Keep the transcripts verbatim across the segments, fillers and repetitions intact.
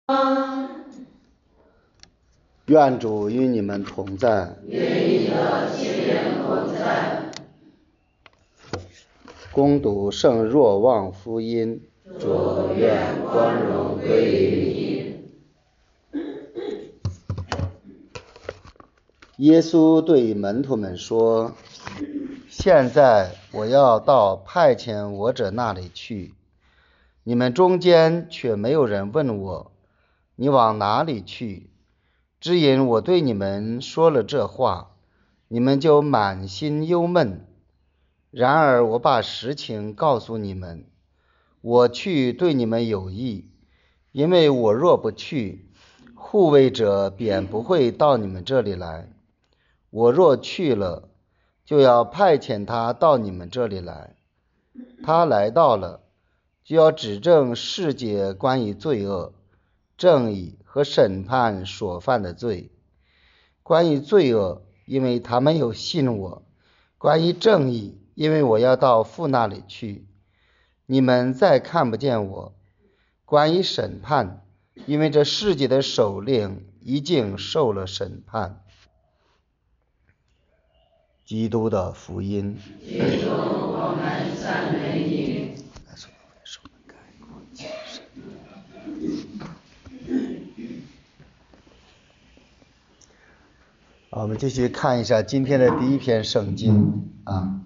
愿主与你们同在。 愿你的心灵同在。 恭读圣若望福音。 主愿光荣归于你。 耶稣对门徒们说：现在我要到派遣我者那里去，你们中间却没有人问我，你往哪里去？只因我对你们说了这话，你们就满心忧闷。然而我把实情告诉你们，我去对你们有益，因为我若不去，护卫者便不会到你们这里来。我若去了，就要派遣他到你们这里来。他来到了，就要指证世界关于罪恶、正义和审判所犯的罪。关于罪恶，因为他没有信我；关于正义，因为我要到父那里去，你们再看不见我；关于审判，因为这世界的首领已经受了审判。基督的福音。 基督，我们赞美你。 我们继续看一下今天的第一篇圣经啊。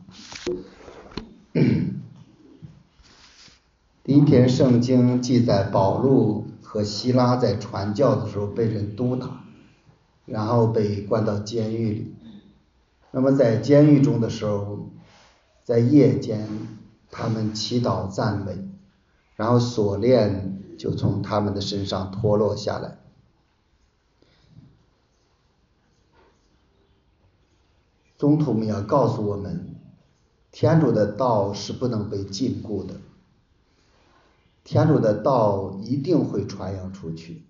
第一篇圣经记载保禄和希拉在传教的时候被人毒打，然后被关到监狱里。那么在监狱中的时候，在夜间他们祈祷赞美，然后锁链就从他们的身上脱落下来。宗徒们要告诉我们，天主的道是不能被禁锢的，天主的道一定会传扬出去。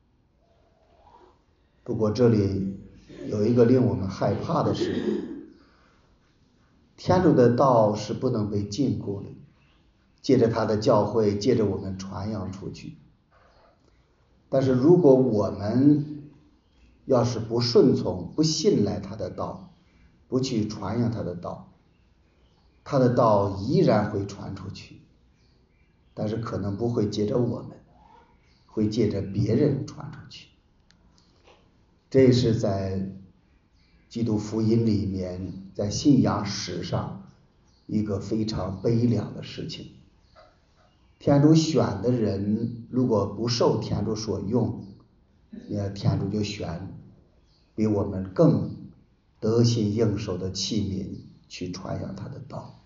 不过这里有一个令我们害怕的事，天主的道是不能被禁锢的，借着他的教会，借着我们传扬出去。但是如果我们要是不顺从、不信赖他的道，不去传扬他的道，他的道依然会传出去，但是可能不会借着我们，会借着别人传出去。这是在基督福音里面，在信仰史上一个非常悲凉的事情。天主选的人如果不受天主所用，那天主就选比我们更得心应手的器皿去传扬他的道。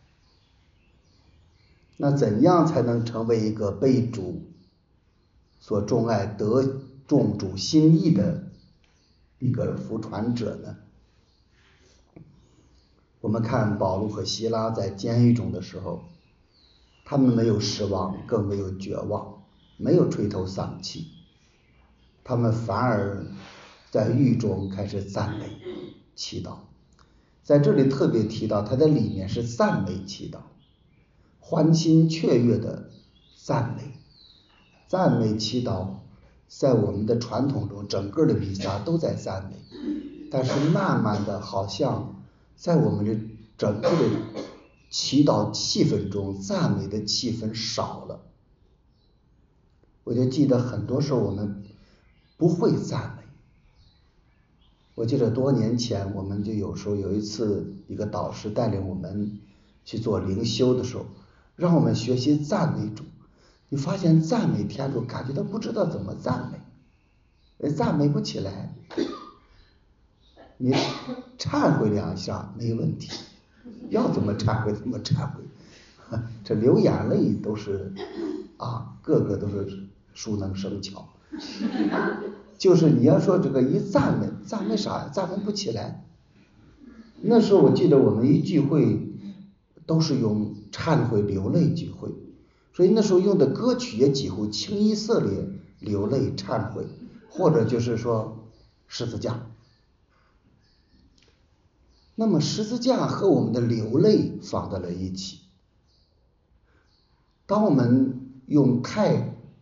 那怎样才能成为一个被主所钟爱、得众主心意的一个福传者呢？我们看保禄和希拉在监狱中的时候，他们没有失望，更没有绝望，没有垂头丧气，他们反而在狱中开始赞美祈祷。在这里特别提到，他的里面是赞美祈祷，欢欣雀跃的赞美。赞美祈祷在我们的传统中，整个的弥撒都在赞美，但是慢慢的好像在我们的整个的祈祷气氛中，赞美的气氛少了。我就记得很多时候我们不会赞美。我记得多年前，我们就有时候有一次，一个导师带领我们去做灵修的时候，让我们学习赞美主。你发现赞美天主，感觉他不知道怎么赞美，赞美不起来。你忏悔两下没问题，要怎么忏悔怎么忏悔，这流眼泪都是啊，个个都是熟能生巧。就是你要说这个一赞美，赞美啥？赞美不起来。那时候我记得我们一聚会都是用忏悔流泪聚会，所以那时候用的歌曲也几乎清一色列流泪忏悔，或者就是说十字架。那么十字架和我们的流泪放在了一起。当我们用太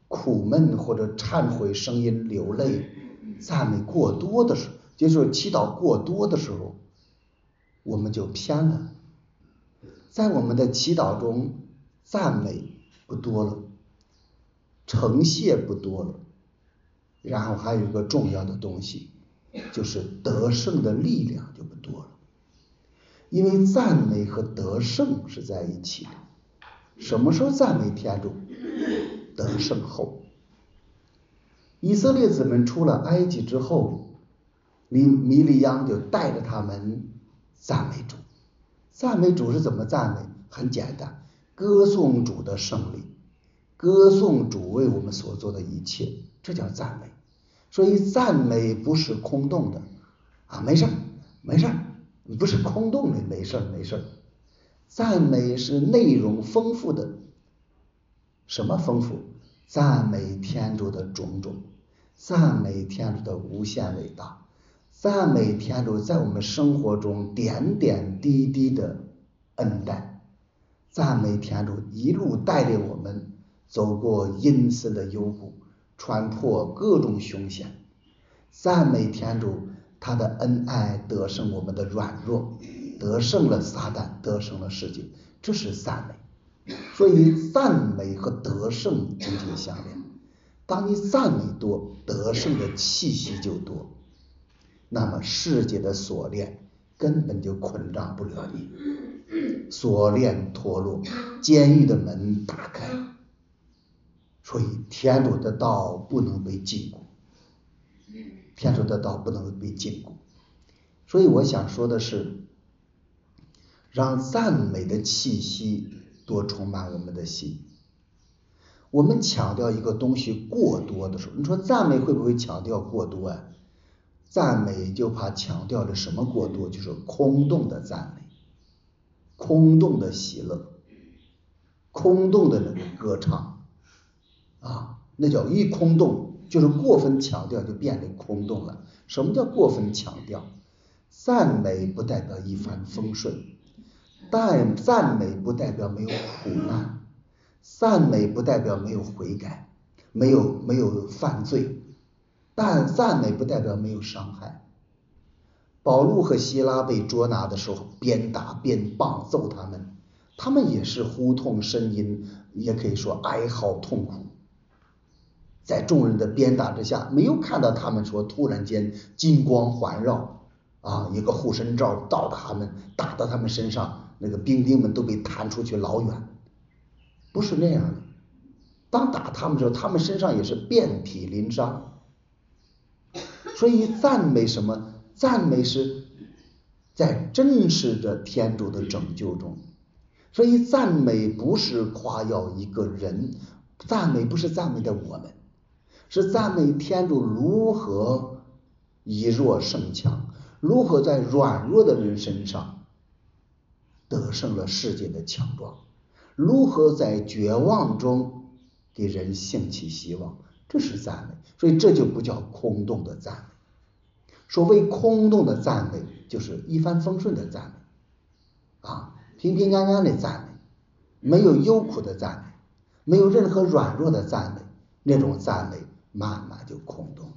苦闷或者忏悔声音流泪，赞美过多的时候，就是祈祷过多的时候，我们就偏了。在我们的祈祷中，赞美不多了，诚谢不多了，然后还有一个重要的东西，就是得胜的力量就不多了。因为赞美和得胜是在一起的。什么时候赞美天主？得胜后。以色列子们出了埃及之后，米米利央就带着他们赞美主。赞美主是怎么赞美？很简单，歌颂主的胜利，歌颂主为我们所做的一切，这叫赞美。所以赞美不是空洞的啊，没事没事，不是空洞的，没事没事。赞美是内容丰富的。什么丰富？赞美天主的种种，赞美天主的无限伟大，赞美天主在我们生活中点点滴滴的恩待，赞美天主一路带领我们走过阴森的幽谷，穿破各种凶险，赞美天主他的恩爱得胜我们的软弱，得胜了撒旦，得胜了世界，这是赞美。所以赞美和得胜紧紧相连。当你赞美多，得胜的气息就多，那么世界的锁链根本就捆绑不了你，锁链脱落，监狱的门打开。所以天主的道不能被禁锢，天主的道不能被禁锢。所以我想说的是，让赞美的气息多充满我们的心。我们强调一个东西过多的时候，你说赞美会不会强调过多啊？赞美就怕强调了什么过多，就是空洞的赞美，空洞的喜乐，空洞的那个歌唱啊，那叫一空洞，就是过分强调就变得空洞了。什么叫过分强调？赞美不代表一帆风顺，但赞美不代表没有苦难，赞美不代表没有悔改，没有没有犯罪，但赞美不代表没有伤害。保禄和希拉被捉拿的时候，边打边棒揍他们，他们也是呼痛呻吟，也可以说哀嚎痛苦。在众人的鞭打之下，没有看到他们说突然间金光环绕啊，一个护身罩到他们，打到他们身上，那个兵丁们都被弹出去老远，不是那样的。当打他们的时候，他们身上也是遍体鳞伤。所以赞美什么？赞美是在真实的天主的拯救中。所以赞美不是夸耀一个人，赞美不是赞美的我们，是赞美天主如何以弱胜强，如何在软弱的人身上得胜了世界的强壮，如何在绝望中给人兴起希望，这是赞美。所以这就不叫空洞的赞美。所谓空洞的赞美，就是一帆风顺的赞美啊，平平安安的赞美，没有忧苦的赞美，没有任何软弱的赞美，那种赞美慢慢就空洞了。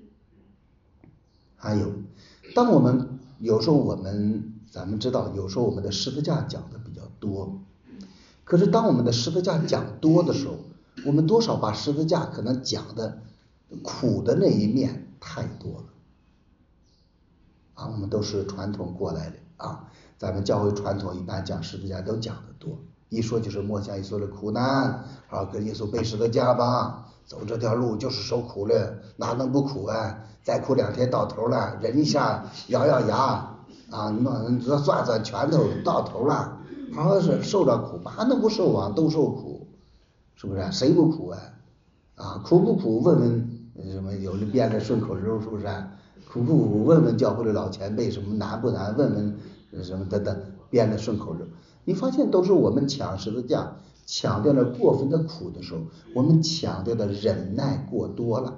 还有，当我们有时候我们咱们知道，有时候我们的十字架讲的比较多，可是当我们的十字架讲多的时候，我们多少把十字架可能讲的苦的那一面太多了啊。我们都是传统过来的啊，咱们教会传统一般讲十字架都讲的多，一说就是默想耶稣的苦难，好跟耶稣背十字架吧，走这条路就是受苦了，哪能不苦啊？再苦两天到头了，忍一下，咬咬牙啊，你攥攥拳头到头了，好好是受着苦吧，那不受啊，都受苦，是不是？谁不苦啊？啊，苦不苦？问问什么有的编的顺口溜，是不是？苦不苦？问问教会的老前辈，什么难不难？问问什么等等编的顺口溜。你发现都是我们抢十字架，强调了过分的苦的时候，我们强调的忍耐过多了。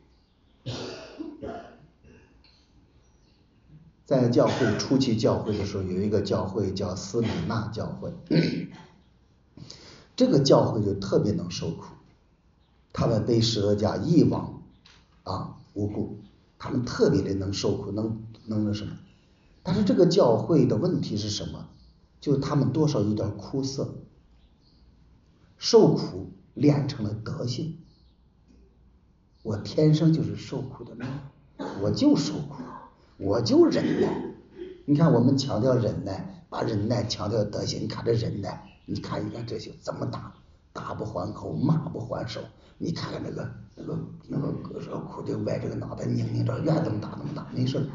在教会初期教会的时候，有一个教会叫斯米纳教会，这个教会就特别能受苦他们被十字架一往啊无故，他们特别的能受苦，能能那什么。但是这个教会的问题是什么？就是他们多少有点苦涩，受苦练成了德性。我天生就是受苦的命，我就受苦，我就忍耐。你看我们强调忍耐，把忍耐强调德行。你看这忍耐，你看一看这些怎么打，打不还口，骂不还手。你看看那个那个那个歌手苦就歪这个脑袋拧拧着，愿怎么打怎么打，没事。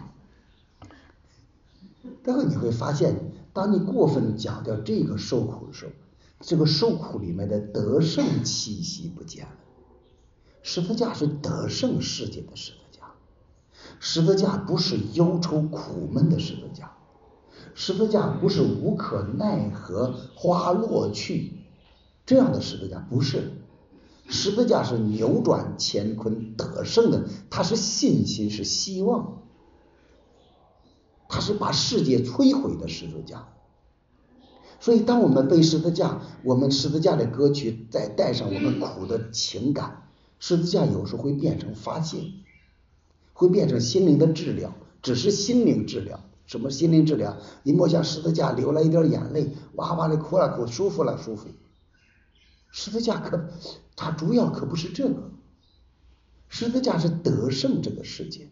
但是你会发现，当你过分强调这个受苦的时候，这个受苦里面的得胜气息不见了。十字架是得胜世界的十字架，十字架不是忧愁苦闷的十字架，十字架不是无可奈何花落去这样的十字架，不是。十字架是扭转乾坤得胜的，它是信心，是希望，它是把世界摧毁的十字架。所以当我们背十字架，我们十字架的歌曲再带上我们苦的情感，十字架有时候会变成发泄，会变成心灵的治疗，只是心灵治疗。什么心灵治疗？你莫想十字架流了一点眼泪，哇哇的哭了哭，舒服了舒服。十字架可它主要可不是这个，十字架是得胜这个世界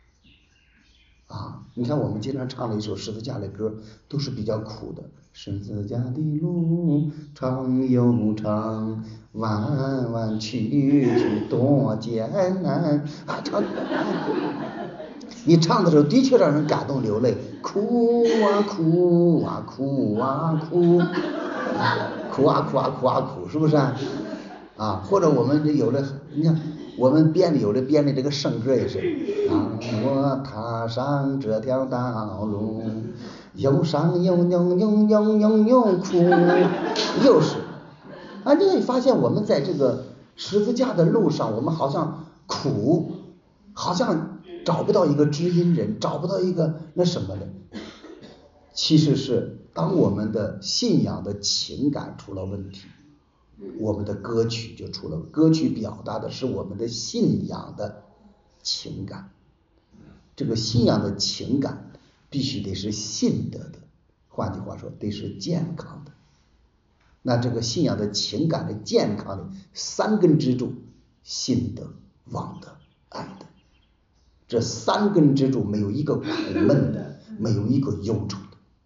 啊！你看我们经常唱了一首十字架的歌，都是比较苦的。十字架的路长又长，弯弯曲曲多艰难啊！唱，你唱的时候的确让人感动流泪，哭啊哭啊哭啊哭，哭啊哭啊哭啊哭，是不是啊？啊，或者我们有的，你看我们编的有的编的这个圣歌也是，当我踏上这条道路，忧伤又又又又又又哭，又是啊，你会发现我们在这个十字架的路上，我们好像苦，好像找不到一个知音人，找不到一个那什么的。其实是当我们的信仰的情感出了问题，我们的歌曲就出了，歌曲表达的是我们的信仰的情感。这个信仰的情感必须得是信德的，换句话说得是健康的。那这个信仰的情感的健康的三根支柱，信德、望德、爱德，这三根支柱没有一个苦闷的，没有一个忧愁的。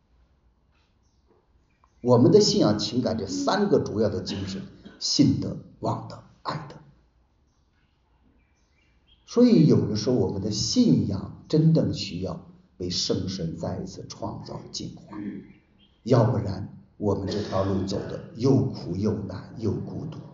我们的信仰情感这三个主要的精神，信德、望德、爱德。所以有的时候我们的信仰真正需要被圣神再一次创造净化，要不然我们这条路走的又苦又难又孤独，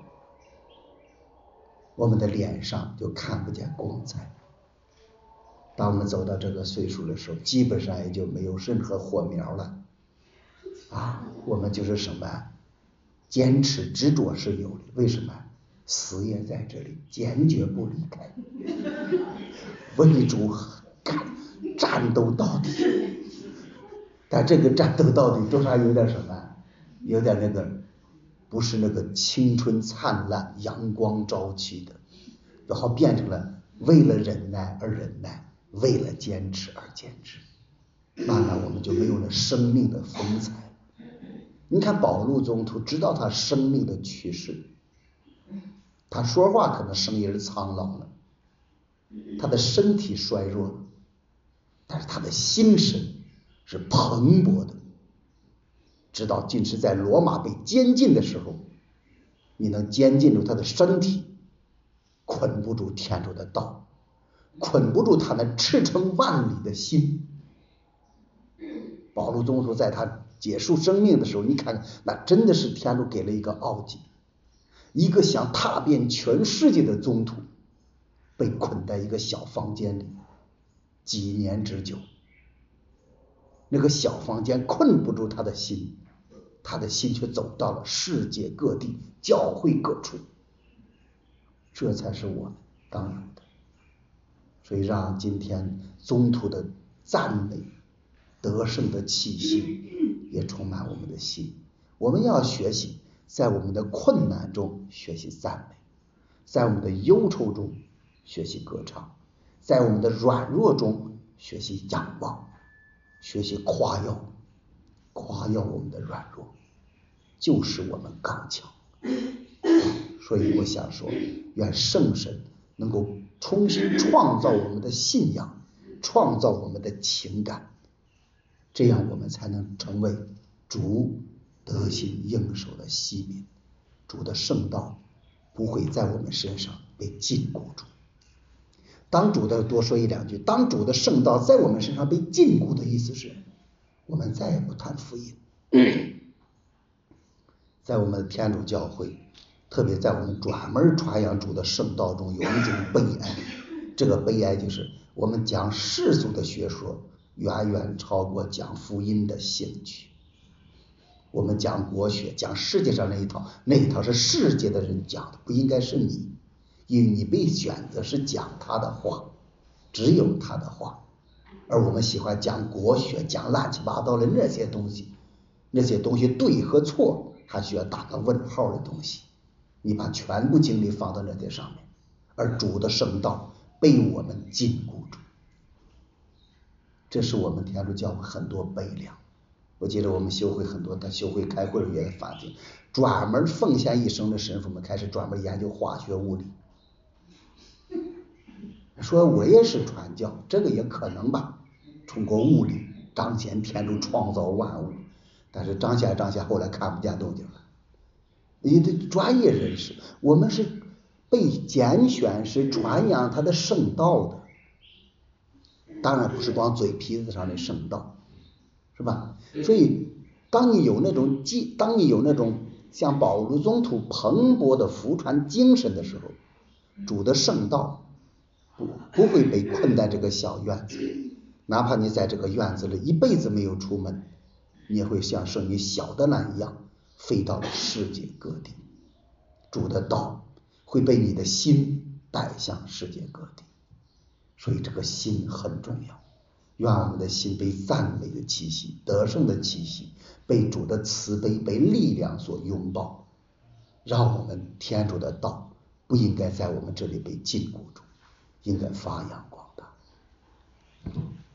我们的脸上就看不见光彩。当我们走到这个岁数的时候，基本上也就没有任何火苗了啊！我们就是什么，坚持执着是有的，为什么？死也在这里，坚决不离开，为主干战斗到底。但这个战斗到底多少有点什么，有点那个不是那个青春灿烂阳光朝气的，然后变成了为了忍耐而忍耐，为了坚持而坚持，慢慢我们就没有了生命的风采。你看保禄宗徒知道他生命的趋势，他说话可能声音是苍老了，他的身体衰弱了，但是他的心神是蓬勃的。直到进士在罗马被监禁的时候，你能监禁住他的身体，捆不住天主的道，捆不住他那驰骋万里的心。保禄宗徒在他结束生命的时候，你看那真的是天主给了一个奥迹，一个想踏遍全世界的宗徒被困在一个小房间里几年之久，那个小房间困不住他的心，他的心却走到了世界各地，教会各处，这才是我们当有的。所以让今天宗徒的赞美得胜的气息也充满我们的心。我们要学习在我们的困难中学习赞美， 在我们的忧愁中学习歌唱，在我们的软弱中学习仰望，学习夸耀，夸耀我们的软弱，就使我们刚强。所以我想说，愿圣神能够重新创造我们的信仰，创造我们的情感，这样我们才能成为主得心应手的器皿，主的圣道不会在我们身上被禁锢住。当主的多说一两句，当主的圣道在我们身上被禁锢的意思是，我们再也不谈福音。在我们的天主教会，特别在我们专门传扬主的圣道中，有一种悲哀，这个悲哀就是我们讲世俗的学说远远超过讲福音的兴趣。我们讲国学，讲世界上那一套，那一套是世界的人讲的，不应该是你，因为你被选择是讲他的话，只有他的话。而我们喜欢讲国学，讲乱七八糟的那些东西，那些东西对和错还需要打个问号的东西，你把全部精力放到那些上面，而主的圣道被我们禁锢住，这是我们天主教会很多悲凉。我记得我们修会很多，在修会开会也在法庭，专门奉献一生的神父们开始专门研究化学物理，说我也是传教，这个也可能吧，通过物理彰显天主创造万物，但是彰显彰显后来看不见动静了。你的专业人士，我们是被拣选是传扬他的圣道的，当然不是光嘴皮子上的圣道，是吧？所以当你有那种当你有那种像保禄宗徒蓬勃的福传精神的时候，主的圣道不不会被困在这个小院子，哪怕你在这个院子里一辈子没有出门，你也会像圣女小德兰一样飞到了世界各地。主的道会被你的心带向世界各地，所以这个心很重要。愿我们的心被赞美的气息、得胜的气息，被主的慈悲、被力量所拥抱，让我们天主的道不应该在我们这里被禁锢住，应该发扬光大。